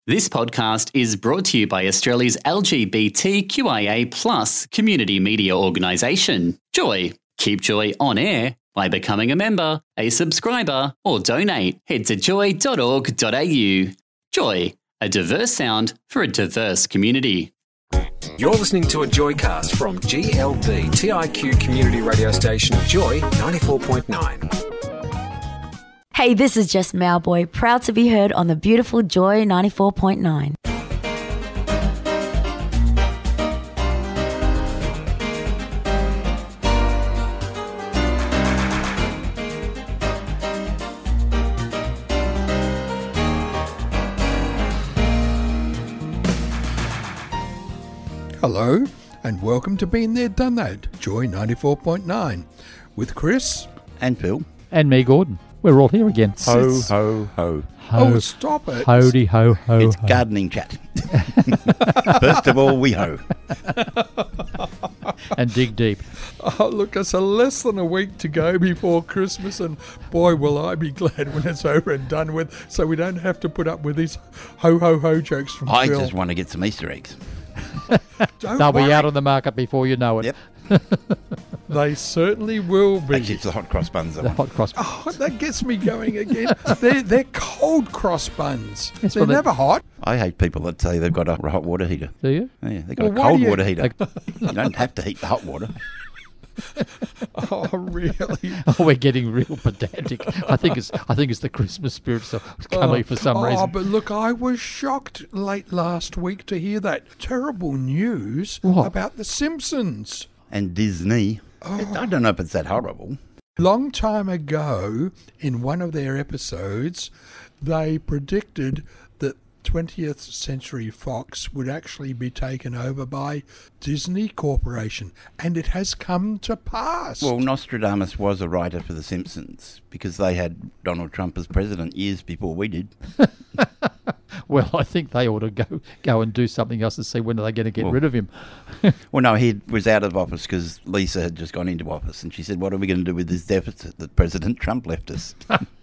This podcast is brought to you by Australia's LGBTQIA+ community media organisation, Joy. Keep Joy on air by becoming a member, a subscriber, or donate. Head to joy.org.au. Joy, a diverse sound for a diverse community. You're listening to a Joycast from GLB TIQ community radio station Joy 94.9. Hey, this is Jess Mowboy, proud to be heard on the beautiful Joy 94.9. Hello, and welcome to Been There, Done That, Joy 94.9, with Chris. And Phil. And me, Gordon. We're all here again. Ho, ho, ho. Oh, stop it. Howdy, ho, ho, It's ho. gardening chat. First of all, we ho. And dig deep. Oh, look, it's less than a week to go before Christmas, and boy, will I be glad when it's over and done with, so we don't have to put up with these ho-ho-ho jokes from I Phil. just want to get some Easter eggs. Don't They'll worry. be out on the market before you know it. Yep. They certainly will be. Actually, it's the hot cross buns. I The want. hot cross. Oh, that gets me going again. They're cold cross buns. Yes, They're well, never hot. I hate people that say they've got a hot water heater. Do you? Yeah, they've got Well, a why cold do you- water heater. You don't have to heat the hot water. Oh, really? Oh, we're getting real pedantic. I think it's the Christmas spirit coming for some Oh, reason. but look, I was shocked late last week to hear that terrible news What? about The Simpsons. And Disney. I don't know if it's that horrible. Long time ago, in one of their episodes, they predicted that 20th Century Fox would actually be taken over by Disney Corporation, and it has come to pass. Well, Nostradamus was a writer for The Simpsons because they had Donald Trump as president years before we did. Well, I think they ought to go and do something else and see when are they going to get rid of him. Well, no, he was out of office because Lisa had just gone into office, and she said, "What are we going to do with this deficit that President Trump left us?"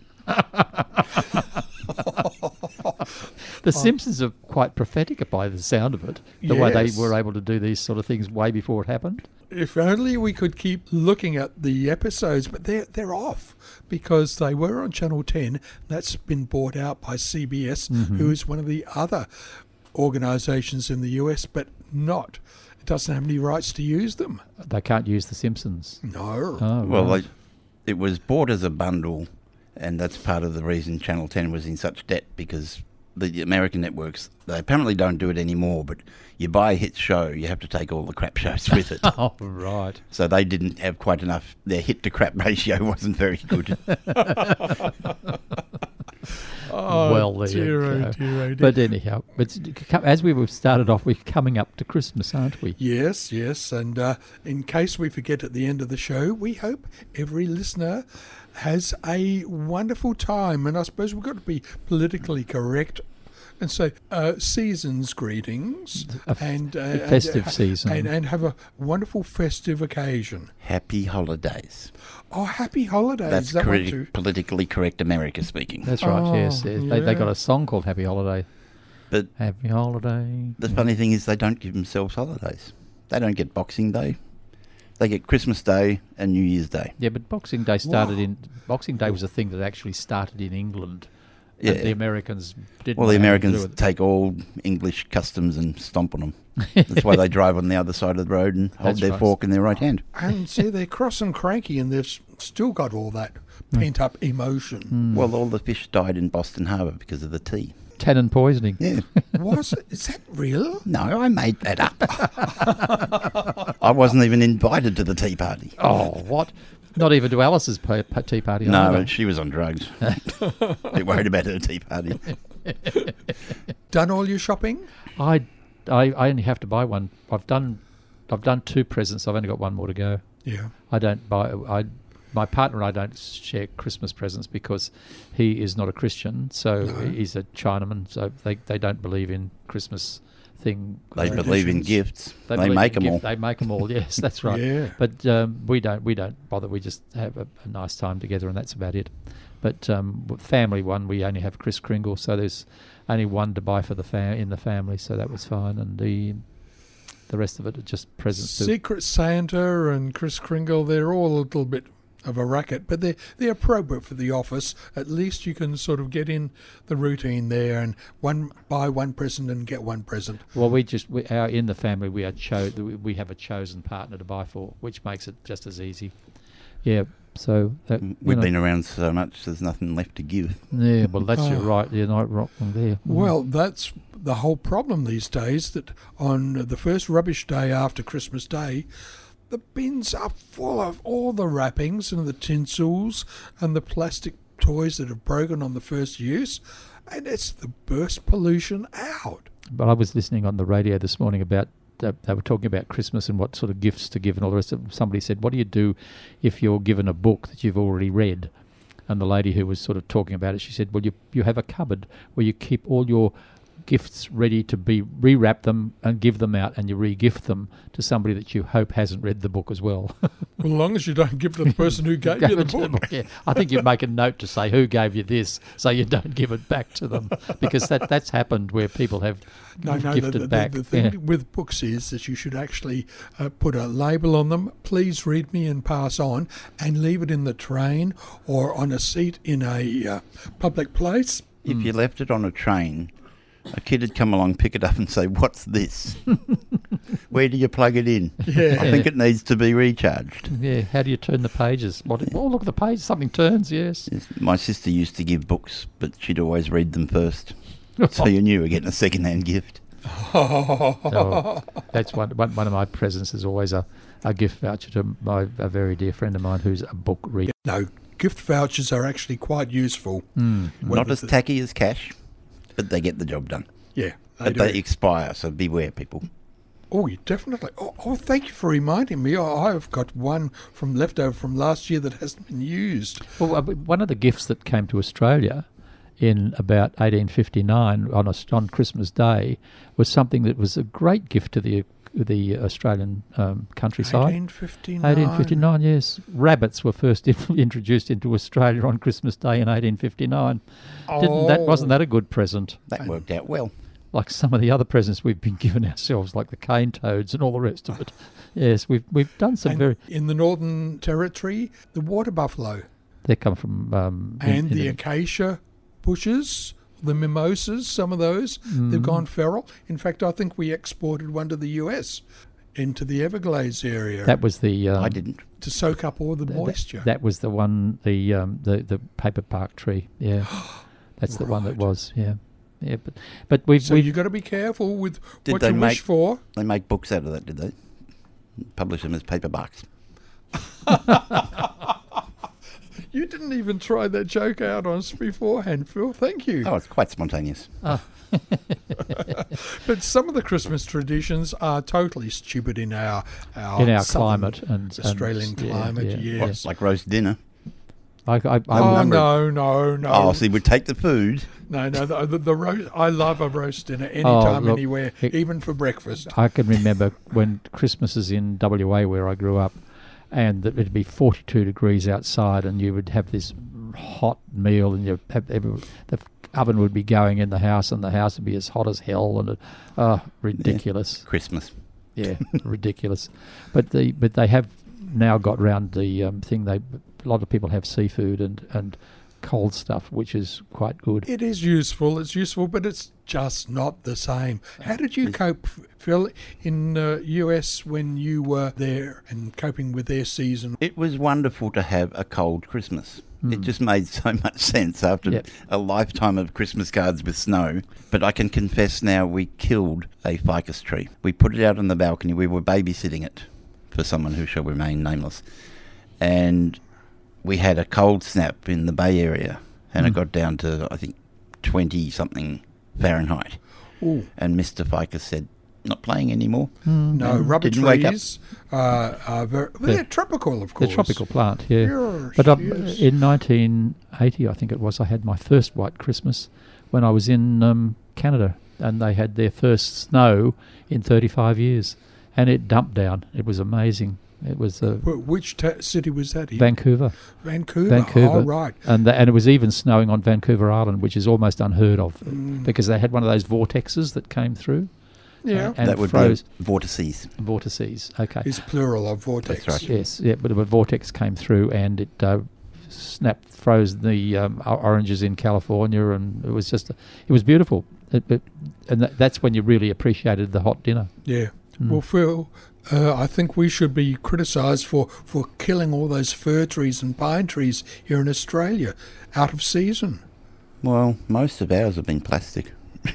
The Simpsons are quite prophetic by the sound of it, the way they Yes. were able to do these sort of things way before it happened. If only we could keep looking at the episodes, but they're off because they were on Channel 10. That's been bought out by CBS, who is one of the other organisations in the US, but it doesn't have any rights to use them. They can't use The Simpsons. No. Oh, Well, right. it was bought as a bundle, and that's part of the reason Channel 10 was in such debt, because the American networks, they apparently don't do it anymore, but you buy a hit show, you have to take all the crap shows with it. Oh, right. So they didn't have quite enough. Their hit-to-crap ratio wasn't very good. Oh, Well, there dear, you oh go. dear, oh dear. But anyhow, as we started off, we're coming up to Christmas, aren't we? Yes, and in case we forget at the end of the show, we hope every listener has a wonderful time. And I suppose we've got to be politically correct and say season's greetings and festive season. and have a wonderful festive occasion. Happy holidays. Oh, happy holidays! That's that one too. politically correct America speaking. That's right, Oh, yes. They yeah. got a song called Happy Holiday. But Happy Holiday. the funny thing is they don't give themselves holidays. They don't get Boxing Day. They get Christmas Day and New Year's Day. Yeah, but Boxing Day Boxing Day was a thing that actually started in England. Yeah. And the Americans didn't. Well, the know how to do Americans it. take all English customs and stomp on them. That's why they drive on the other side of the road and hold That's their right. fork in their right hand. And see, they're cross and cranky, and they've still got all that pent-up emotion. Well, all the fish died in Boston Harbour because of the tea. Tannin poisoning. Yeah. Was it? Is that real? No, I made that up. I wasn't even invited to the tea party. Oh, what? Not even to Alice's tea party. No, either. she was on drugs. Bit worried about her tea party. Done all your shopping? I only have to buy one. I've done 2 presents. I've only got one more to go. Yeah. I don't buy. My partner and I don't share Christmas presents because he is not a Christian, so he's a Chinaman, so they don't believe in Christmas thing. They believe in Traditions. gifts. They believe make in them all. They make them all. Yes, that's right. Yeah. But we don't bother. We just have a nice time together, and that's about it. But family one, we only have Kris Kringle, so there's only one to buy for in the family, so that was fine. And the rest of it are just presents. Secret Santa and Kris Kringle, they're all a little bit of a racket, but they're appropriate for the office. At least you can sort of get in the routine there and buy one present and get one present. Well, in the family we have a chosen partner to buy for, which makes it just as easy. Yeah. So we've been around so much, there's nothing left to give. Yeah, well, that's right. You're not wrong there. Well, that's the whole problem these days, that on the first rubbish day after Christmas Day, the bins are full of all the wrappings and the tinsels and the plastic toys that have broken on the first use, and it's the burst pollution out. But I was listening on the radio this morning about they were talking about Christmas and what sort of gifts to give and all the rest of it. Somebody said, what do you do if you're given a book that you've already read? And the lady who was sort of talking about it, she said, well, you have a cupboard where you keep all your gifts ready to be rewrap them and give them out, and you re-gift them to somebody that you hope hasn't read the book as well. Well, as long as you don't give it to the person who gave you the book. Yeah. I think you make a note to say who gave you this, so you don't give it back to them, because that's happened where people have gifted back. The thing with books is that you should actually put a label on them, please read me and pass on, and leave it in the train or on a seat in a public place. If you left it on a train, a kid would come along, pick it up and say, what's this? Where do you plug it in? Yeah. I think it needs to be recharged. Yeah, how do you turn the pages? Oh, look at the page, something turns, yes. My sister used to give books, but she'd always read them first. So you knew you were getting a second-hand gift. Oh, that's one of my presents is always a gift voucher to a very dear friend of mine who's a book reader. No, gift vouchers are actually quite useful. Not as tacky as cash, but they get the job done. Yeah, But they expire, so beware, people. Oh, definitely. Oh, thank you for reminding me. I've got one from leftover from last year that hasn't been used. Well, one of the gifts that came to Australia in about 1859 on Christmas Day was something that was a great gift to the Australian countryside. 1859. 1859, yes. Rabbits were first introduced into Australia on Christmas Day in 1859. Wasn't that a good present? That worked out well. Like some of the other presents we've been given ourselves, like the cane toads and all the rest of it. Yes, we've done some in the Northern Territory, the water buffalo. They come from the acacia bushes, the mimosas, some of those, they've gone feral. In fact, I think we exported one to the US, into the Everglades area. That was the... I didn't. To soak up all the moisture. That was the one, the paper bark tree, yeah. That's the one that was, yeah. Yeah, but you've got to be careful with what you wish for. They make books out of that, did they? Publish them as paperbacks. You didn't even try that joke out on us beforehand, Phil. Thank you. Oh, it's quite spontaneous. Oh. But some of the Christmas traditions are totally stupid in our climate and Australian climate. Yes, what, like roast dinner. No. Oh, so you would take the food. No, the roast. I love a roast dinner anytime, anywhere, even for breakfast. I can remember when Christmases in WA, where I grew up, and it'd be 42 degrees outside, and you would have this hot meal, and the oven would be going in the house, and the house would be as hot as hell, and ridiculous. Yeah, Christmas. Yeah, ridiculous. But they have now got round the thing. A lot of people have seafood and cold stuff, which is quite good. It is useful. It's useful, but it's just not the same. How did you cope, Phil, in US when you were there and coping with their season? It was wonderful to have a cold Christmas. It just made so much sense after a lifetime of Christmas cards with snow. But I can confess now, we killed a ficus tree. We put it out on the balcony. We were babysitting it for someone who shall remain nameless. And we had a cold snap in the Bay Area, and it got down to, I think, 20-something Fahrenheit. Ooh. And Mr. Ficus said, not playing anymore. No, rubber trees they're tropical, of course. They're tropical plant, yeah. Yes, but in 1980, I think it was, I had my first white Christmas when I was in Canada, and they had their first snow in 35 years, and it dumped down. It was amazing. It was Which city was that in? Vancouver. Vancouver. Oh, right. And it was even snowing on Vancouver Island, which is almost unheard of because they had one of those vortexes that came through. Yeah. And that would froze. be vortices. Vortices, okay. It's plural of vortex. That's right. Yes, yeah, but a vortex came through and it froze the oranges in California, and it was just, it was beautiful. That's when you really appreciated the hot dinner. Yeah. Well, Phil, I think we should be criticised for killing all those fir trees and pine trees here in Australia out of season. Well, most of ours have been plastic.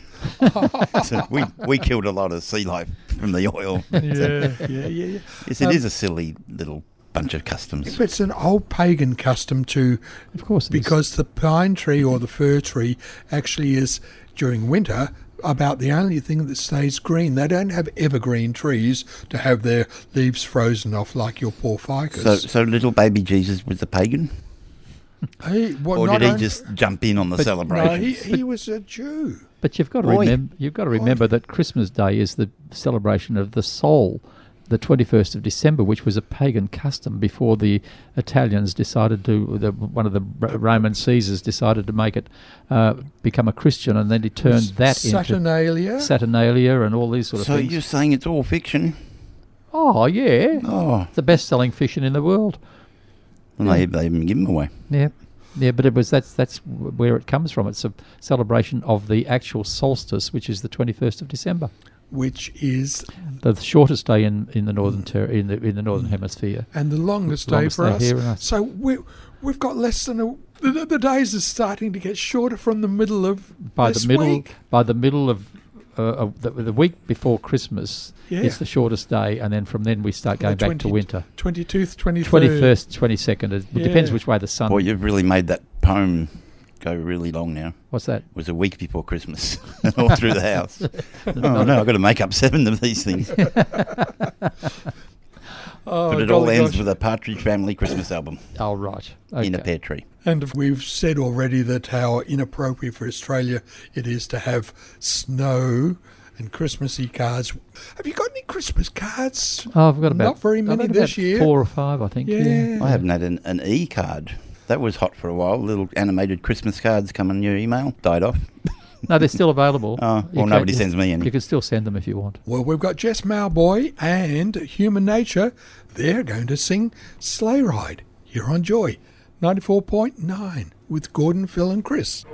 So we killed a lot of sea life from the oil. Yeah. Yes, it is a silly little bunch of customs. But it's an old pagan custom to, Of course, because the pine tree or the fir tree actually is, during winter, about the only thing that stays green. They don't have evergreen trees to have their leaves frozen off like your poor ficus. So little baby Jesus was a pagan? Or did he just jump in on the celebration? No, he was a Jew. But you've got to remember that Christmas Day is the celebration of the soul, the 21st of December, which was a pagan custom before the Italians decided one of the Roman Caesars decided to make it become a Christian, and then he turned that Saturnalia? into Saturnalia and all these sort of so things. you're saying it's all fiction? Oh, yeah. Oh. It's the best-selling fiction in the world. Well, they even give them away. Yeah. Yeah, but that's where it comes from. It's a celebration of the actual solstice, which is the 21st of December, which is the shortest day in the northern in the northern hemisphere, and the longest day for us. Here in us. So we've got less than the days are starting to get shorter from the middle of week. By the middle of the week before Christmas is the shortest day, and then from then we start going back to winter. 22nd, 23rd. 21st, 22nd. It depends which way the sun... Boy, you've really made that poem go really long now. What's that? It was a week before Christmas, all through the house. Oh, no, I've got to make up 7 of these things. But it all ends with a Partridge Family Christmas album. Oh, right. Okay. In a pear tree. And we've said already that how inappropriate for Australia it is to have snow and Christmassy cards. Have you got any Christmas cards? Oh, I've got about... Not very many this year. 4 or 5, I think. Yeah. I haven't had an e-card. That was hot for a while. Little animated Christmas cards come in your email. Died off. No, they're still available. Oh, well, nobody sends me any. You can still send them if you want. Well, we've got Jess Mauboy and Human Nature. They're going to sing Sleigh Ride here on Joy 94.9 with Gordon, Phil and Chris.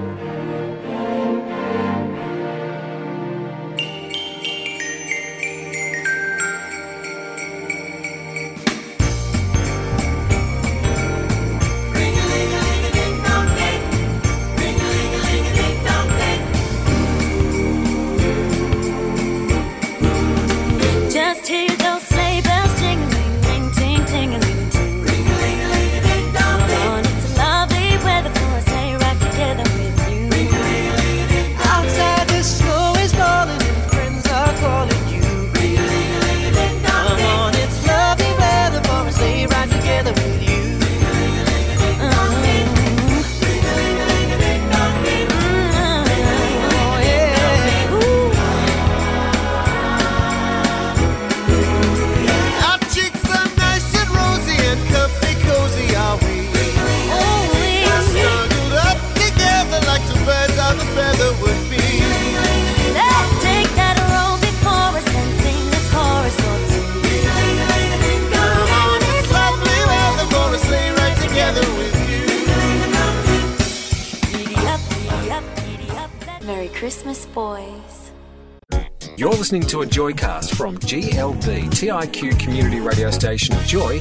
Christmas boys. You're listening to a Joycast from GLB, TIQ community radio station Joy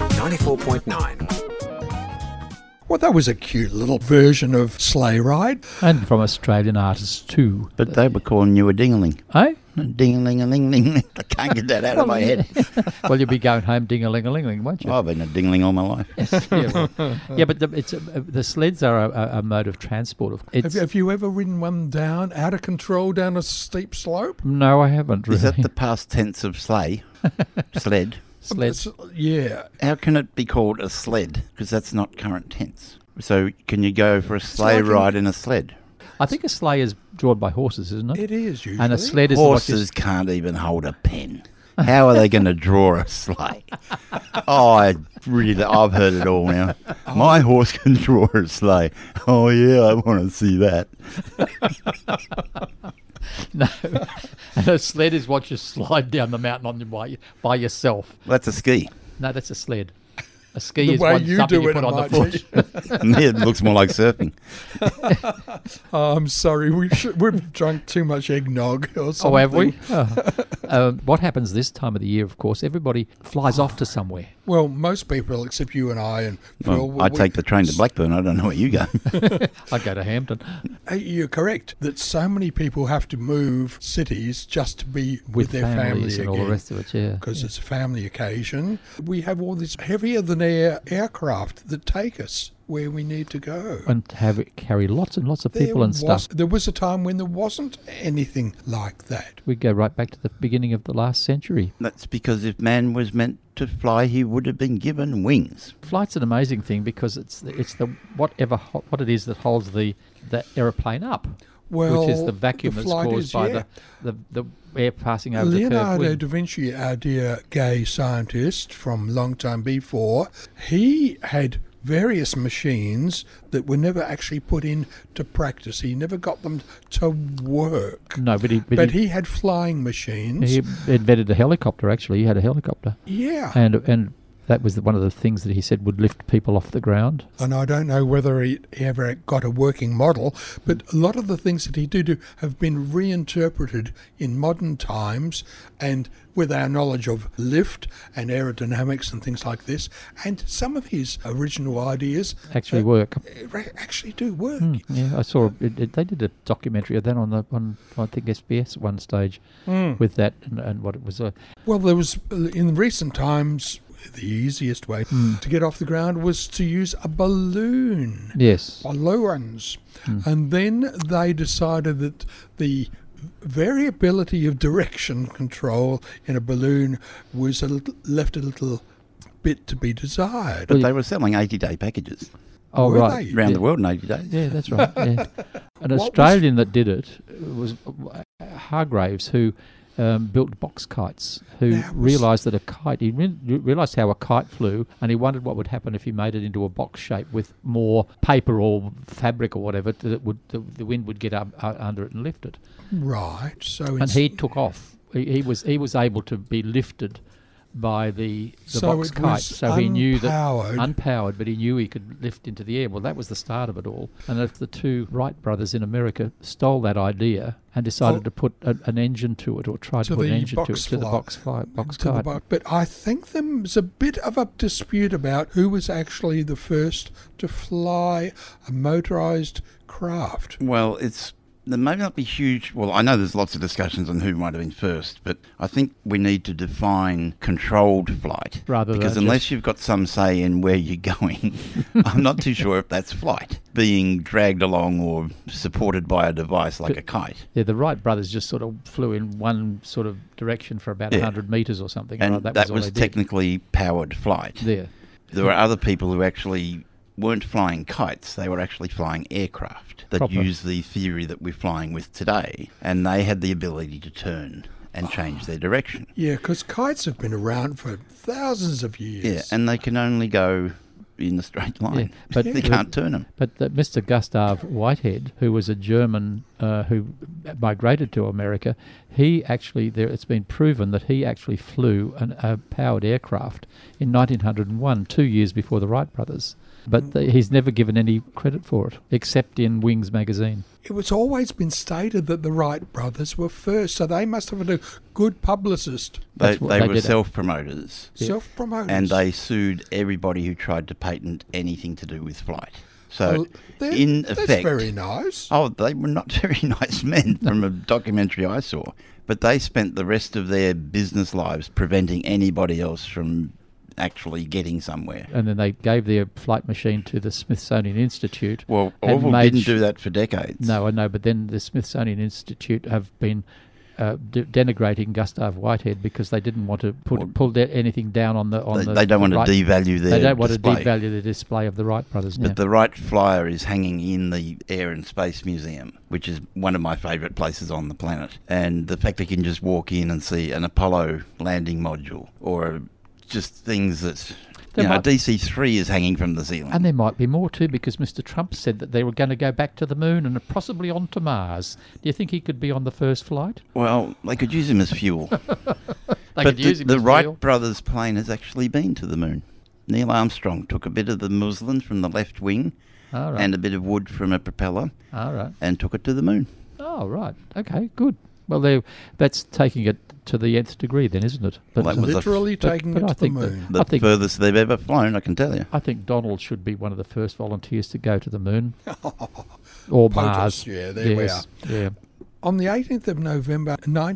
94.9. Well, that was a cute little version of Sleigh Ride. And from Australian artists too. But they were calling you a ding-a-ling. Eh? Ding-a-ling-a-ling-ling. I can't get that out of my head. Well, you'll be going home ding-a-ling-a-ling-ling, won't you? I've been a ding-a-ling all my life. Yeah, but the sleds are a mode of transport. Have you ever ridden one down, out of control, down a steep slope? No, I haven't really. Is that the past tense of sleigh? Sled? Sled. Yeah. How can it be called a sled? Because that's not current tense. So can you go for a sleigh ride in a sled? I think a sleigh is drawn by horses, isn't it? It is, usually. And a sled is horses can't even hold a pen. How are they going to draw a sleigh? Oh, I've heard it all now. My horse can draw a sleigh. Oh, yeah, I want to see that. No, and a sled is what you slide down the mountain on by yourself. That's a ski. No, that's a sled. A ski The is way one, you something do you it, put on the it foot. It looks more like surfing. Oh, I'm sorry, we've drunk too much eggnog or something. Oh, have we? What happens this time of the year, of course, everybody flies off to somewhere. Well, most people, except you and I and Phil. Well, I take the train to Blackburn. I don't know where you go. I go to Hampton. You're correct that so many people have to move cities just to be with their family families and all the again. rest of it, yeah. Because it's a family occasion. We have all this heavier than air aircraft that take us where we need to go. And have it carry lots and lots of people and stuff. There was a time when there wasn't anything like that. We go right back to the beginning of the last century. That's because if man was meant to fly, he would have been given wings. Flight's an amazing thing because it's the what it is that holds the aeroplane up, Well, which is the vacuum the that's flight caused is, by yeah. the air passing over the curved Leonardo wing. da Vinci, our dear gay scientist from long time before, he had various machines that were never actually put into practice. He never got them to work. No, But he had flying machines. he invented a helicopter. Actually, he had a helicopter, Yeah. and that was one of the things that he said would lift people off the ground. And I don't know whether he ever got a working model, but a lot of the things that he did do have been reinterpreted in modern times, and with our knowledge of lift and aerodynamics and things like this, and some of his original ideas Actually work. actually do work. Yeah, I saw they did a documentary of that on I think SBS at one stage with that and what it was. Well, there was, in recent times, the easiest way to get off the ground was to use a balloon. Yes. Balloons. And then they decided that the variability of direction control in a balloon was left a little bit to be desired. But they were selling 80-day packages Oh, Were right. they? around Yeah. the world in 80 days. Yeah, that's right. Yeah. An was- Australian that did it was Hargraves, who built box kites, who That was- realised that a kite, he realised how a kite flew, and he wondered what would happen if he made it into a box shape with more paper or fabric or whatever, that the wind would get up under it and lift it. Right. So And it's, he took off. He was able to be lifted by the So box it kite, was so he knew that unpowered. but he knew he could lift into the air. Well, that was the start of it all. And if the two Wright brothers in America stole that idea and decided to put an engine to it, or tried to To put an the engine to it, box to the fly- box to the kite. boat. But I think there was a bit of a dispute about who was actually the first to fly a motorised craft. Well, there may not be huge. Well, I know there's lots of discussions on who might have been first, but I think we need to define controlled flight. Rather because than unless just- you've got some say in where you're going, I'm not too sure if that's flight. Being dragged along or supported by a device like But- a kite. Yeah, the Wright brothers just sort of flew in one sort of direction for about 100 metres or something. And right? that all was they did. technically powered flight. There. There were other people who actually weren't flying kites, they were actually flying aircraft that Proper. use the theory that we're flying with today, and they had the ability to turn and change their direction. Yeah, because kites have been around for thousands of years. Yeah, and they can only go in a straight line. Yeah, but They can't turn them. But Mr. Gustav Whitehead, who was a German who migrated to America, he actually, it's been proven that he actually flew a powered aircraft in 1901, 2 years before the Wright brothers. But he's never given any credit for it, except in Wings magazine. It was always been stated that the Wright brothers were first, so they must have been a good publicist. They That's what they were did. self-promoters, Self-promoters. and they sued everybody who tried to patent anything to do with flight. So, in that's effect... very nice. Oh, they were not very nice men from a documentary I saw. But they spent the rest of their business lives preventing anybody else from actually getting somewhere. And then they gave their flight machine to the Smithsonian Institute. Well, and Orville made didn't do that for decades. No, I know, but then the Smithsonian Institute have been denigrating Gustav Whitehead because they didn't want to pull anything down on the. They don't want to devalue their. They don't want display. to devalue the display of the Wright brothers. But the Wright Flyer is hanging in the Air and Space Museum, which is one of my favourite places on the planet. And the fact that you can just walk in and see an Apollo landing module, or just things that... DC-3 is hanging from the ceiling. And there might be more too, because Mr. Trump said that they were going to go back to the moon and possibly onto Mars. Do you think he could be on the first flight? Well, they could use him as fuel. But the Wright brothers' plane has actually been to the moon. Neil Armstrong took a bit of the muslin from the left wing and a bit of wood from a propeller and took it to the moon. Oh, right. Okay, good. Well, that's taking it to the nth degree then, isn't it? But literally taking it to the moon. The furthest they've ever flown, I can tell you. I think Donald should be one of the first volunteers to go to the moon. Or Mars. Yeah, there we are. Yeah. On the 18th of November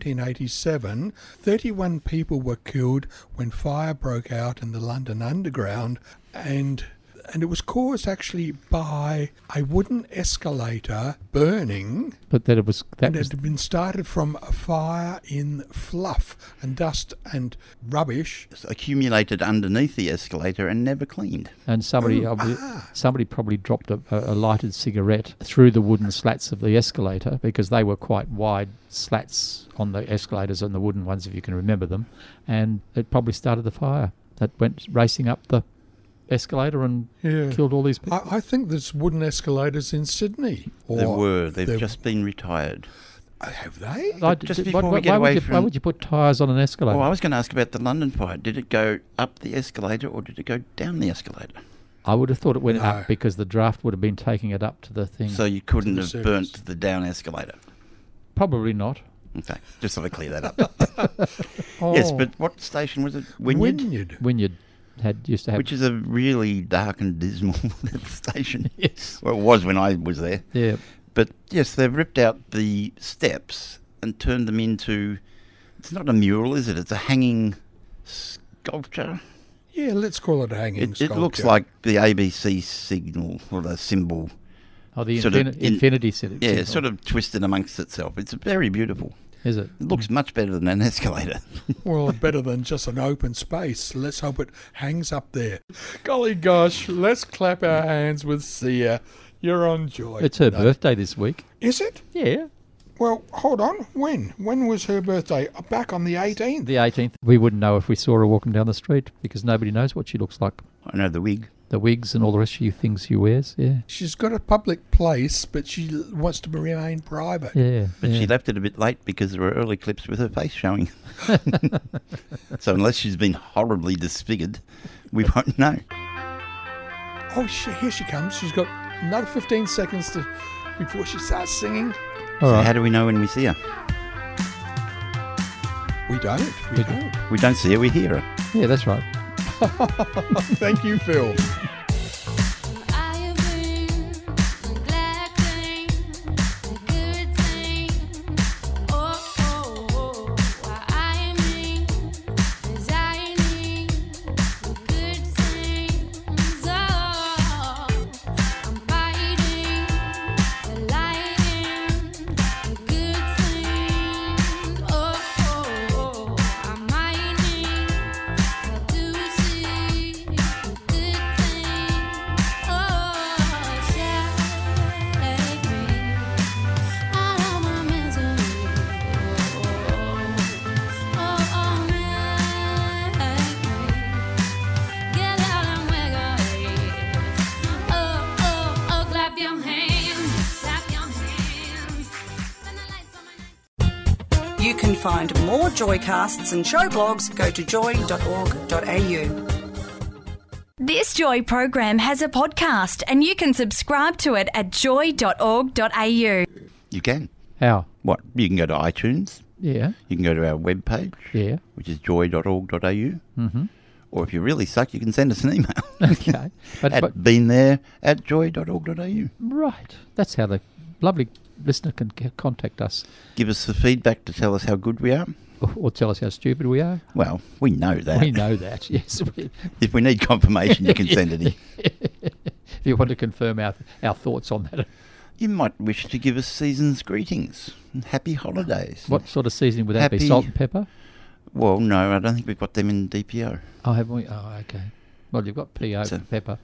1987, 31 people were killed when fire broke out in the London Underground, and it was caused actually by a wooden escalator burning. But that it had been started from a fire in fluff and dust and rubbish. It's accumulated underneath the escalator and never cleaned. And somebody probably dropped a lighted cigarette through the wooden slats of the escalator, because they were quite wide slats on the escalators and the wooden ones, if you can remember them. And it probably started the fire that went racing up the escalator and killed all these people. I think there's wooden escalators in Sydney. They've just been retired. Have they? Just before we get away from... Why would you put tyres on an escalator? Well, I was going to ask about the London fire. Did it go up the escalator or did it go down the escalator? I would have thought it went up, because the draft would have been taking it up to the thing. So you couldn't have burnt the down escalator? Probably not. Okay, just thought I'd clear that up. Yes, but what station was it? Wynyard? Wynyard used to have... Which is a really dark and dismal station. Yes. Well, it was when I was there. Yeah. But yes, they've ripped out the steps and turned them into... It's not a mural, is it? It's a hanging sculpture. Yeah, let's call it a hanging sculpture. It looks like the ABC signal, or the symbol. Oh, the infinity symbol. Yeah, it's sort of twisted amongst itself. It's very beautiful. Is it? It looks much better than an escalator. Well, better than just an open space. Let's hope it hangs up there. Golly gosh, let's clap our hands with Sia. You're on Joy. It's her birthday this week. Is it? Yeah. Well, hold on. When? When was her birthday? Back on the 18th. The 18th. We wouldn't know if we saw her walking down the street, because nobody knows what she looks like. I know the wig. The wigs and all the rest of things she wears, yeah. She's got a public place, but she wants to remain private. Yeah. But she left it a bit late because there were early clips with her face showing. So unless she's been horribly disfigured, we won't know. Oh, here she comes. She's got another 15 seconds before she starts singing. All right. How do we know when we see her? We don't. We don't see her, we hear her. Yeah, that's right. Thank you, Phil. You can find more Joycasts and show blogs. Go to joy.org.au. This Joy program has a podcast, and you can subscribe to it at joy.org.au. You can. How? What? You can go to iTunes. Yeah. You can go to our webpage. Yeah. Which is joy.org.au. Mm-hmm. Or if you really suck, you can send us an email. Okay. But been there at joy.org.au. Right. That's how the lovely listener can contact us. Give us the feedback to tell us how good we are. Or tell us how stupid we are. Well, we know that. We know that, yes. If we need confirmation, you can send it in. If you want to confirm our thoughts on that. You might wish to give us season's greetings and happy holidays. What sort of seasoning would that be? Happy- Salt and pepper? Well, no, I don't think we've got them in DPO. Oh, have we? Oh, okay. Well, you've got PO So- pepper.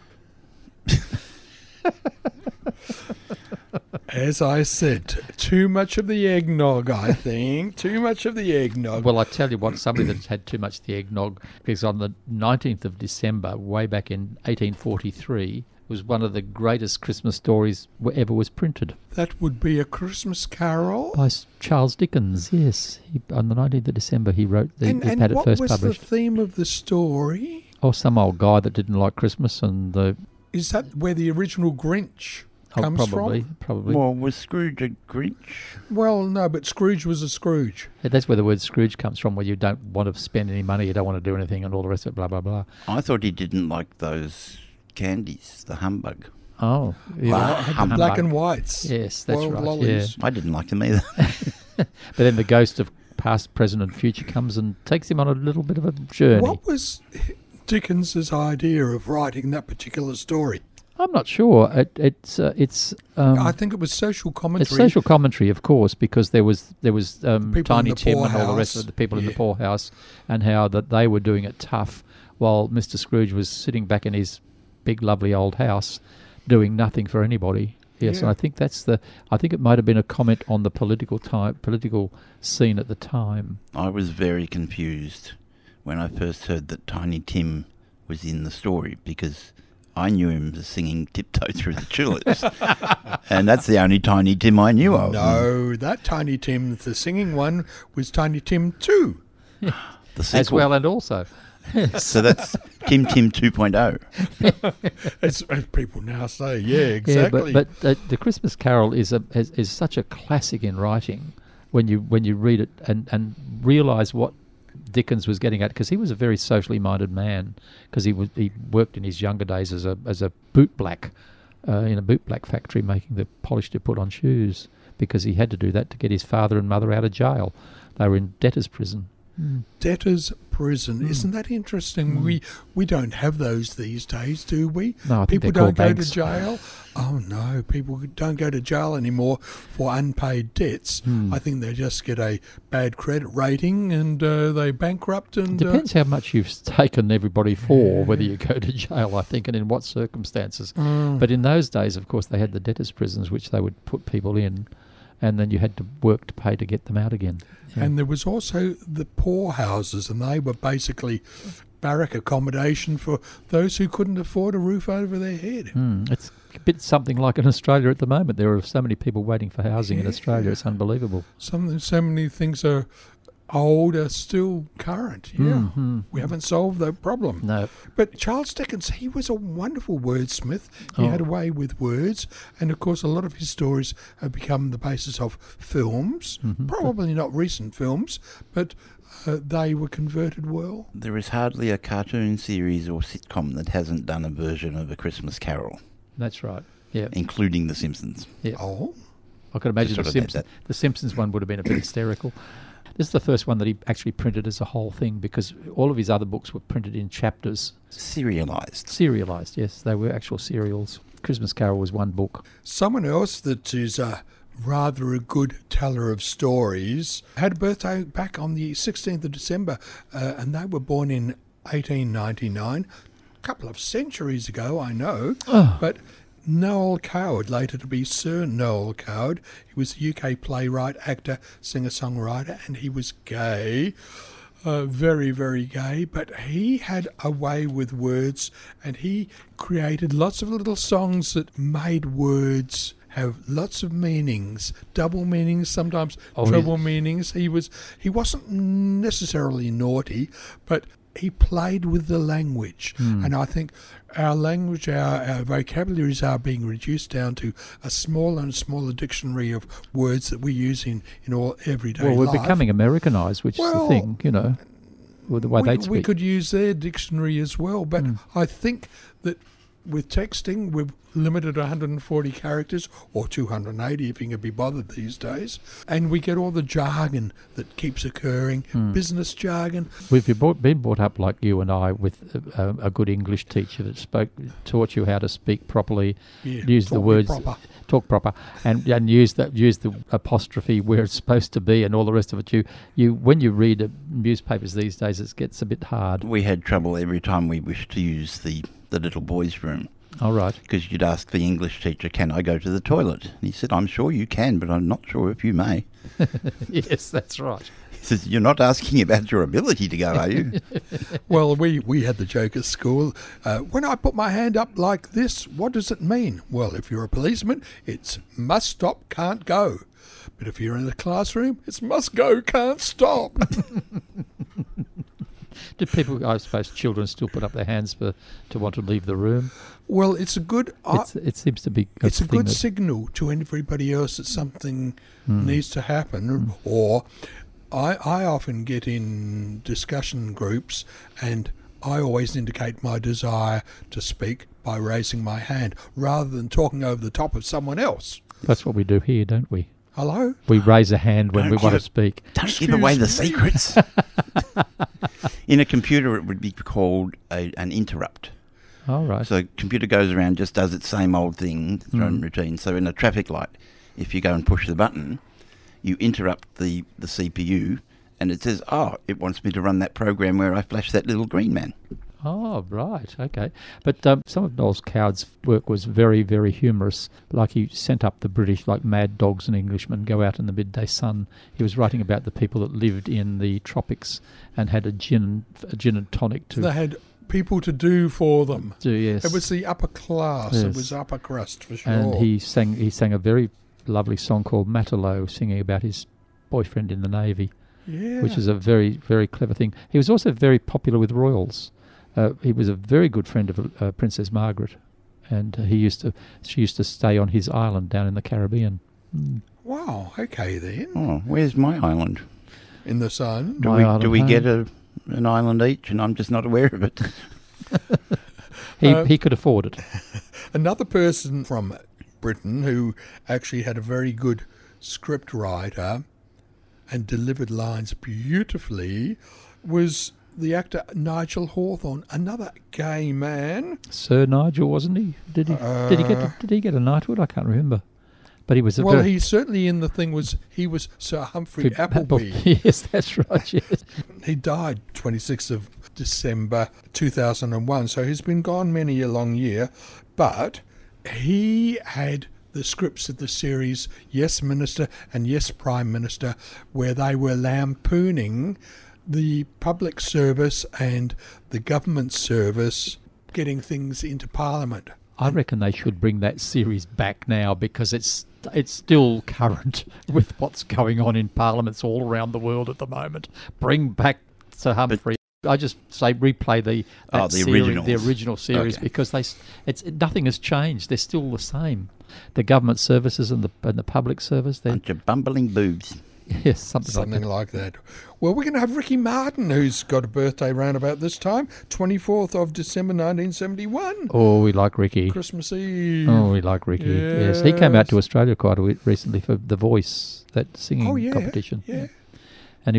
As I said, too much of the eggnog, I think. Too much of the eggnog. Well, I tell you what, somebody that's had too much of the eggnog, because on the 19th of December, way back in 1843, was one of the greatest Christmas stories ever was printed. That would be A Christmas Carol. By Charles Dickens, yes. On the 19th of December, he wrote he And had it what first was published. the theme of the story? Or some old guy that didn't like Christmas and the... Is that where the original Grinch comes probably. Well, was Scrooge a Grinch? Well, no, but Scrooge was a Scrooge. Yeah, that's where the word Scrooge comes from, where you don't want to spend any money, you don't want to do anything, and all the rest of it, blah, blah, blah. I thought he didn't like those candies, the humbug. Oh. The black and whites. Yes, that's World right. lollies. I didn't like them either. But then the ghost of past, present, and future comes and takes him on a little bit of a journey. What was Dickens's idea of writing that particular story? I'm not sure. It's I think it was social commentary. It's social commentary, of course, because there was in Tiny the Tim and all the rest poorhouse. of the people in the Yeah. poorhouse, and how that they were doing it tough, while Mr. Scrooge was sitting back in his big, lovely old house, doing nothing for anybody. Yes, Yeah. and I think I think it might have been a comment on the political scene at the time. I was very confused when I first heard that Tiny Tim was in the story because I knew him as singing Tiptoe Through the Tulips. And that's the only Tiny Tim I knew of. No, that Tiny Tim, the singing one, was Tiny Tim 2. The As sequel. well, and also. So that's Tim 2.0. As people now say, yeah, exactly. Yeah, but the Christmas Carol is such a classic in writing when you read it and realise what Dickens was getting at, because he was a very socially minded man, because he worked in his younger days as a bootblack in a bootblack factory making the polish to put on shoes, because he had to do that to get his father and mother out of jail. They were in debtor's prison. Debtor's prison. Isn't that interesting? We don't have those these days, do we? No, I think people they're don't called go banks. to jail. Oh no, people don't go to jail anymore for unpaid debts. I think they just get a bad credit rating and they bankrupt. And Depends how much you've taken everybody for, whether you go to jail, I think, and in what circumstances. But in those days, of course, they had the debtors' prisons, which they would put people in, and then you had to work to pay to get them out again. Yeah. And there was also the poorhouses, and they were basically barrack accommodation for those who couldn't afford a roof over their head. It's a bit something like in Australia at the moment. There are so many people waiting for housing in Australia. It's unbelievable. So many things are old are still current. Yeah, we haven't solved that problem. No. But Charles Dickens, he was a wonderful wordsmith. He had a way with words, and of course a lot of his stories have become the basis of films, probably not recent films, but they were converted well. There is hardly a cartoon series or sitcom that hasn't done a version of A Christmas Carol, That's right. Yeah. including The Simpsons. Yeah. Oh, I could imagine Just the sort of Simpsons. The Simpsons one would have been a bit hysterical. This is the first one that he actually printed as a whole thing, because all of his other books were printed in chapters. Serialised. Serialised, yes. They were actual serials. Christmas Carol was one book. someone else that is rather a good teller of stories had a birthday back on the 16th of December, and they were born in 1899, a couple of centuries ago, I know, but Noel Coward, later to be Sir Noel Coward. He was a UK playwright, actor, singer-songwriter, and he was gay. Very, very gay, but he had a way with words, and he created lots of little songs that made words have lots of meanings, double meanings, sometimes triple meanings. He wasn't necessarily naughty, but he played with the language, and I think our language, our vocabularies are being reduced down to a smaller and smaller dictionary of words that we use in all everyday Well, we're life. becoming Americanized, which is the Well, thing, with the way they we speak. could use their dictionary as well, but I think that with texting, we've limited 140 characters, or 280 if you can be bothered these days. And we get all the jargon that keeps occurring, business jargon. We've been brought up like you and I with a good English teacher that taught you how to speak properly, use the words, talk proper, and use the apostrophe where it's supposed to be, and all the rest of it. You when you read newspapers these days, it gets a bit hard. We had trouble every time we wished to use the little boys' room. All right. Because you'd ask the English teacher, can I go to the toilet? And he said, I'm sure you can, but I'm not sure if you may. Yes, that's right. He says, you're not asking about your ability to go, are you? Well, we had the joke at school. When I put my hand up like this, what does it mean? Well, if you're a policeman, it's must stop, can't go. But if you're in the classroom, it's must go, can't stop. Do people, I suppose children still put up their hands to want to leave the room? Well, it's a good... it seems to be it's a good signal to everybody else that something needs to happen. Or I often get in discussion groups and I always indicate my desire to speak by raising my hand rather than talking over the top of someone else. That's what we do here, don't we? Hello? We raise a hand when we want to speak. Don't give away the secrets. In a computer, it would be called an interrupt. All right. So computer goes around, just does its same old thing, thrown routine. So in a traffic light, if you go and push the button, you interrupt the CPU, and it says, it wants me to run that program where I flash that little green man. Oh, right, okay. But some of Noel Coward's work was very, very humorous. Like he sent up the British, like Mad Dogs and Englishmen, go out in the midday sun. He was writing about the people that lived in the tropics and had a gin and tonic to... They had people to do for them. Yes. It was the upper class. Yes. It was upper crust for sure. And he sang a very lovely song called Matelot, singing about his boyfriend in the Navy, which is a very, very clever thing. He was also very popular with royals. He was a very good friend of Princess Margaret, and she used to stay on his island down in the Caribbean. Wow, okay then. Oh, where's my island? In the sun. Do we get an island each, and I'm just not aware of it? He could afford it. Another person from Britain who actually had a very good script writer and delivered lines beautifully was the actor Nigel Hawthorne, another gay man. Sir Nigel, wasn't he? Did he get a knighthood? I can't remember. But he was he certainly in the thing he was Sir Humphrey Appleby. Yes, that's right. Yes. He died 26th of December 2001, so he's been gone many a long year. But he had the scripts of the series Yes Minister and Yes Prime Minister, where they were lampooning the public service and the government service getting things into Parliament. I reckon they should bring that series back now because it's still current with what's going on in parliaments all around the world at the moment. Bring back Sir Humphrey. I just say replay the original series because nothing has changed. They're still the same. The government services and the public service. Bunch of bumbling boobs. Yes, something like that. Well, we're going to have Ricky Martin, who's got a birthday round about this time, 24th of December 1971. Oh, we like Ricky. Christmas Eve. Oh, we like Ricky. Yes, he came out to Australia quite a bit recently for The Voice, that singing competition. Yeah. And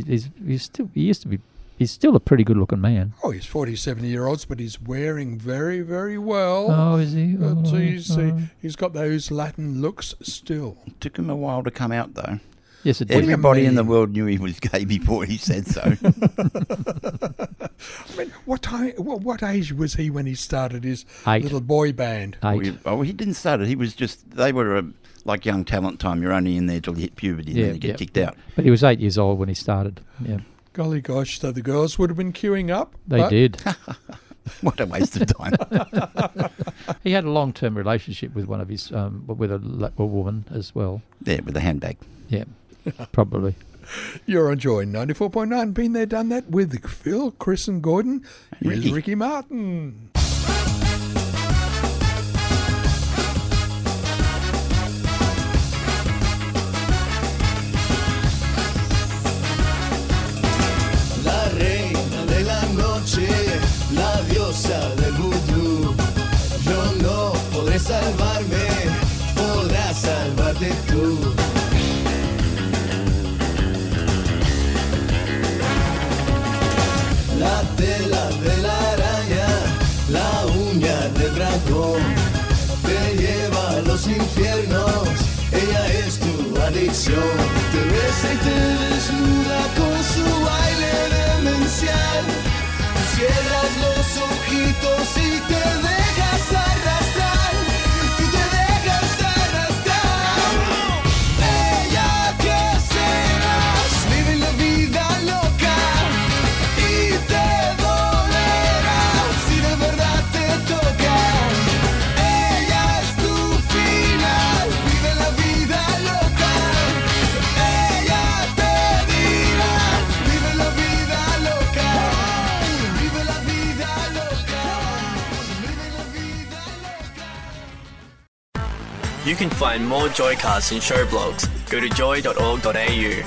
he's still a pretty good-looking man. Oh, he's 47-year-old, but he's wearing very, very well. Oh, is he? He's got those Latin looks still. It took him a while to come out, though. Yes, it did. Everybody in the world knew he was gay before he said so. I mean, what age was he when he started his 8. little boy band? 8. He didn't start it. He was they were like young talent time. You're only in there till you hit puberty and then you get kicked out. But he was 8 years old when he started. Yeah. Golly gosh, so the girls would have been queuing up. They did. What a waste of time. He had a long-term relationship with one of his, with a woman as well. Yeah, with a handbag. Yeah, probably. You're on Joy 94.9. Been there, done that with Phil, Chris and Gordon. Here's Ricky Martin. La reina de la noche, la diosa del vudú. infiernos, ella es tu adicción. Te besa y te desnuda con su baile demencial. Tú cierras los ojitos y te dejas arrastrar. Tú te dejas arrastrar. Ella que serás, vive la vida loca y te dolerá si de verdad te toca. Ella es tu final, vive la vida loca. Ella te dirá, vive la vida loca. Vive la vida loca. Vive la vida loca. You can find more Joycasts and show blogs. Go to joy.org.au.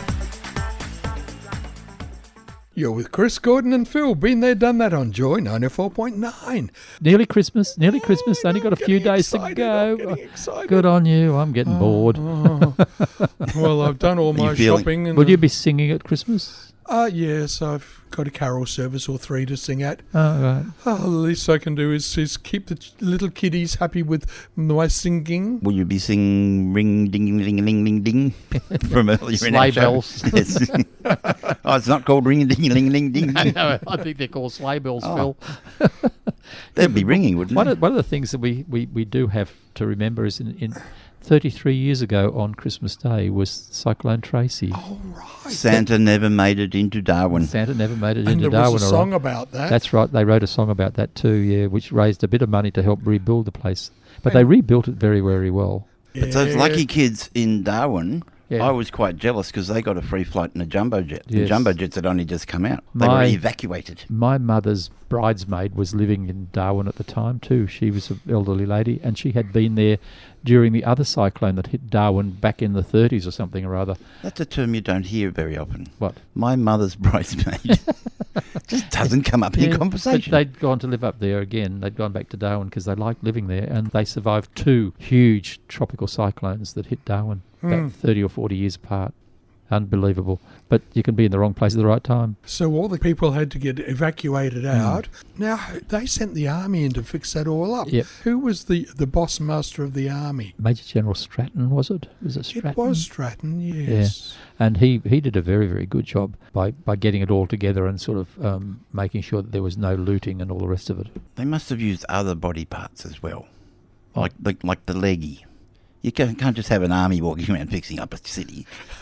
You're with Chris, Gordon and Phil. Been there, done that on Joy 94.9. Nearly Christmas. Only got a few getting days to excited, go. I'm getting excited. Good on you. I'm getting bored. Well, I've done all my feeling- shopping. And Will you be singing at Christmas? Yes, I've got a carol service or 3 to sing at. Oh, right. The least I can do is keep the little kiddies happy with my singing. Will you be singing ring ding ding ding ding ding from earlier in our Sleigh show? bells. Yes. Oh, it's not called ring ding ding ding ding. No, I think they're called sleigh bells, Oh. Phil. They'd be ringing, wouldn't One they? of the things that we do have to remember is in 33 years ago on Christmas Day was Cyclone Tracy. Oh, right. Santa never made it into Darwin. Santa never made it And into there Darwin. was a all song right. about that. That's right. They wrote a song about that too, yeah, which raised a bit of money to help rebuild the place. But they rebuilt it very, very well. But those Yeah. lucky kids in Darwin, Yeah. I was quite jealous because they got a free flight in a jumbo jet. The Yes. jumbo jets had only just come out. They were My- evacuated. My mother's bridesmaid was living in Darwin at the time too. She was an elderly lady, and she had been there during the other cyclone that hit Darwin back in the 30s or something or other. That's a term you don't hear very often. What? My mother's bridesmaid. Just doesn't come up in Yeah, conversation. But they'd gone to live up there again. They'd gone back to Darwin because they liked living there, and they survived 2 huge tropical cyclones that hit Darwin about 30 or 40 years apart. Unbelievable. But you can be in the wrong place at the right time. So all the people had to get evacuated out. Now, they sent the army in to fix that all up. Yep. Who was the boss master of the army? Major General Stratton, was it? Was it Stratton? It was Stratton, yes. And he did a very, very good job by getting it all together and sort of making sure that there was no looting and all the rest of it. They must have used other body parts as well, like the leggy. You can't just have an army walking around fixing up a city.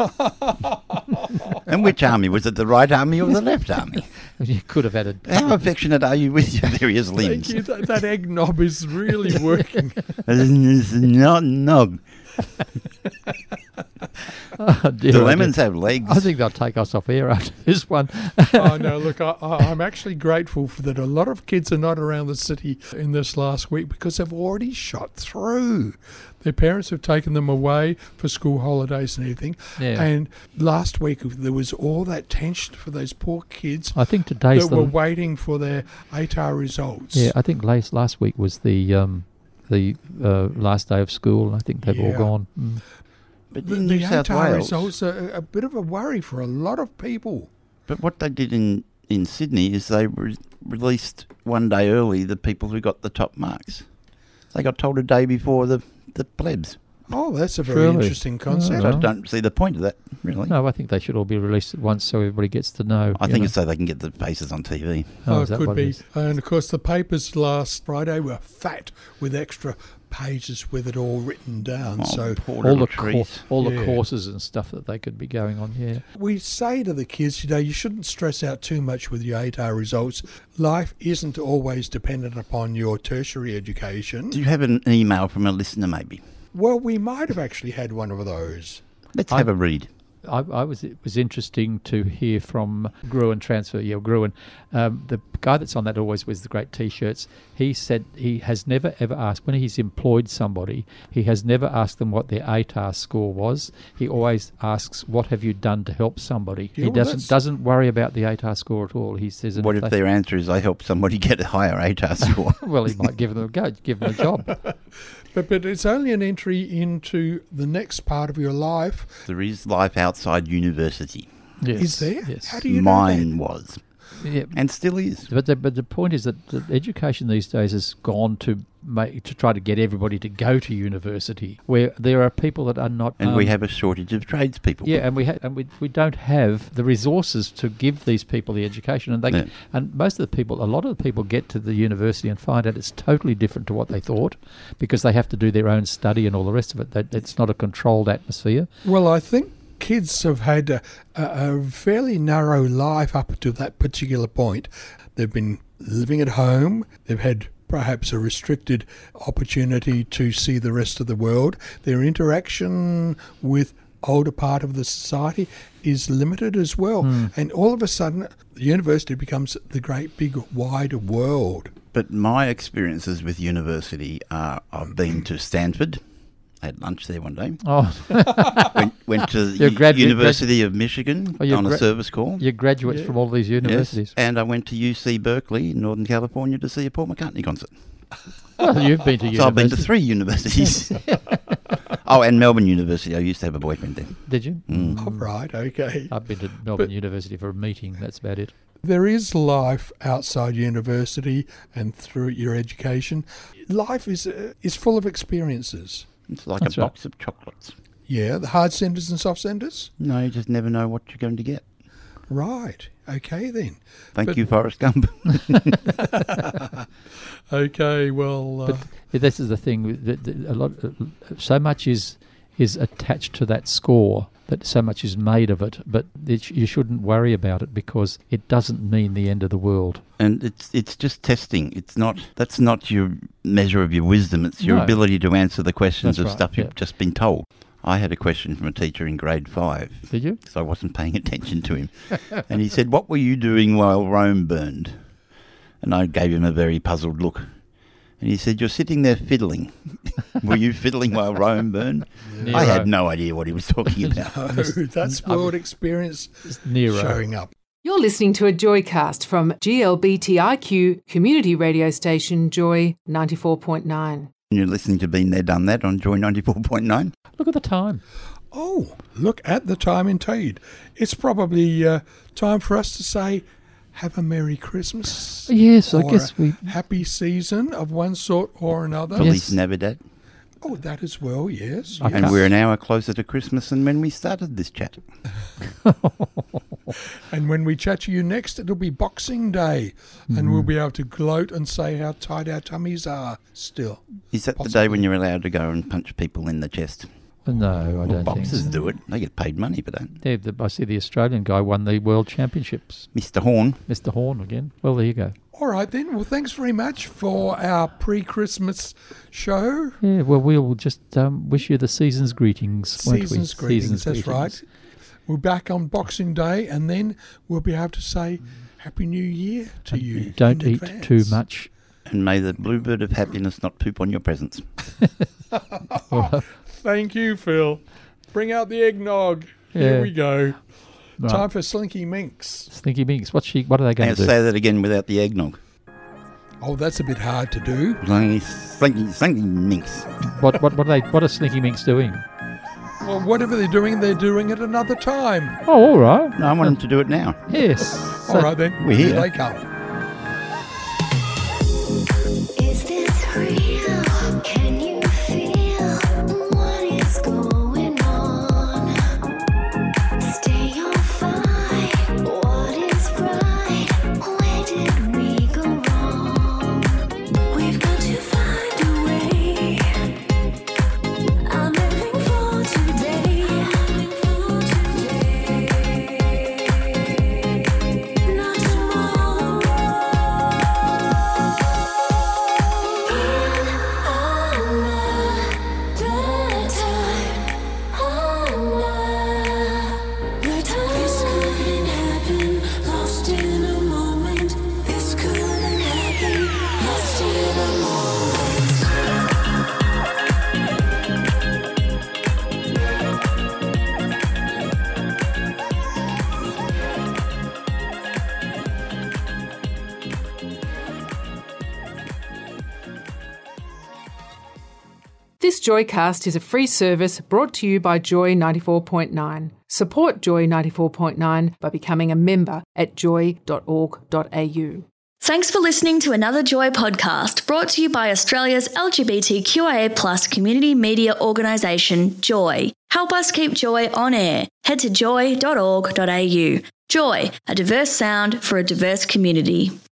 And which army? Was it the right army or the left army? You could have had a... How affectionate are you with your various Thank limbs? you. That egg knob is really working. It's not knob. Oh, dear, The oh, lemons dear. have legs. I think they'll take us off air after this one. Oh, no, look, I'm actually grateful for that. A lot of kids are not around the city in this last week because they've already shot through. Their parents have taken them away for school holidays and everything. Yeah. And last week there was all that tension for those poor kids I think today's that were waiting for their ATAR results. Yeah, I think last week was the last day of school, and I think they've all Yeah. gone. Mm. But The in New South ATAR Wales, results are a bit of a worry for a lot of people. but what they did in Sydney is they released one day early the people who got the top marks. They got told a day before the plebs. Oh, that's a very Really? interesting concept. So I don't see the point of that, really. No, I think they should all be released at once so everybody gets to know. I you think know. it's so they can get the faces on TV. Oh, is it that could what be. is? And of course, the papers last Friday were fat with extra pages with it all written down. Oh, So poor all little the trees. all Yeah. the courses and stuff that they could be going on. Yeah, we say to the kids, you shouldn't stress out too much with your ATAR results. Life isn't always dependent upon your tertiary education. Do you have an email from a listener, maybe? Well, we might have actually had one of those. Let's have a read. it was interesting to hear from Gruen Transfer. Yeah, Gruen, the guy that's on that always wears the great T-shirts. He said he has never ever asked, when he's employed somebody, he has never asked them what their ATAR score was. He always asks, "What have you done to help somebody?" Yeah, He well, doesn't worry about the ATAR score at all. He says, What if their answer is I help somebody get a higher ATAR score? well, he might give them a go, give them a job. But it's only an entry into the next part of your life. There is life outside university. Yes, Is there? Yes. How do you know Mine was. Yeah. And still is. But the point is that the education these days has gone to try to get everybody to go to university, where there are people that are not. And we have a shortage of tradespeople. Yeah, and we don't have the resources to give these people the education, and and most of the people, a lot of the people, get to the university and find out it's totally different to what they thought, because they have to do their own study and all the rest of it. It's not a controlled atmosphere. Well, I think kids have had a fairly narrow life up to that particular point. They've been living at home. They've had perhaps a restricted opportunity to see the rest of the world. Their interaction with older part of the society is limited as well. And all of a sudden, the university becomes the great big wider world. But my experiences with university are I've been to Stanford. I had lunch there one day. Oh, went to the University of Michigan on a service call. You're graduates from all these universities. Yes, and I went to UC Berkeley in Northern California to see a Paul McCartney concert. Well, you've been to university. So I've been to 3 universities. Oh, and Melbourne University. I used to have a boyfriend there. Did you? Oh, right, okay. I've been to Melbourne University for a meeting. That's about it. There is life outside university and through your education. Life is full of experiences. It's like a box of chocolates. Yeah, the hard centres and soft centres? No, you just never know what you're going to get. Right. Okay, then. Thank you, Forrest Gump. Okay, well... But this is the thing. So much is attached to that score, that so much is made of it, but you shouldn't worry about it, because it doesn't mean the end of the world. And it's just testing. That's not your measure of your wisdom. It's your ability to answer the questions of stuff you've just been told. I had a question from a teacher in grade 5. Did you? So I wasn't paying attention to him. And he said, "What were you doing while Rome burned?" And I gave him a very puzzled look. And he said, "You're sitting there fiddling." Were you fiddling while Rome burned? I had no idea what he was talking about. No, that's world experience Nero showing up. You're listening to a Joycast from GLBTIQ community radio station Joy 94.9. You're listening to Been There, Done That on Joy 94.9. Look at the time. Oh, look at the time indeed. It's probably time for us to say, have a Merry Christmas. Yes, I guess we... Happy season of one sort or another. Feliz Navidad. Oh, that as well, yes. And we're an hour closer to Christmas than when we started this chat. And when we chat to you next, it'll be Boxing Day. And we'll be able to gloat and say how tight our tummies are still. Is that the day when you're allowed to go and punch people in the chest? No, I don't think boxers so. do it. They get paid money for that. Yeah, I see the Australian guy won the World Championships. Mr. Horn. Mr. Horn again. Well, there you go. All right, then. Well, thanks very much for our pre-Christmas show. Yeah, well, we'll just wish you the season's greetings, won't we? Season's greetings, that's right. We're back on Boxing Day, and then we'll be able to say Happy New Year to you. Don't eat too much. And may the bluebird of happiness not poop on your presents. Thank you, Phil. Bring out the eggnog. Yeah. Here we go. Right. Time for Slinky Minx. Slinky Minx. What are they going to do? Say that again without the eggnog. Oh, that's a bit hard to do. Slinky Minx. What are Slinky Minx doing? Well, whatever they're doing at another time. Oh, all right. No, I want them to do it now. Yes. All right, then. We're here. Here they come. Is this real? Can you feel what is going on? Stay on fire. What is right? Where did we go wrong? We've got to find a way. I'm living for today. Not tomorrow. This Joycast is a free service brought to you by Joy 94.9. Support Joy 94.9 by becoming a member at joy.org.au. Thanks for listening to another Joy podcast brought to you by Australia's LGBTQIA+ community media organisation, Joy. Help us keep Joy on air. Head to joy.org.au. Joy, a diverse sound for a diverse community.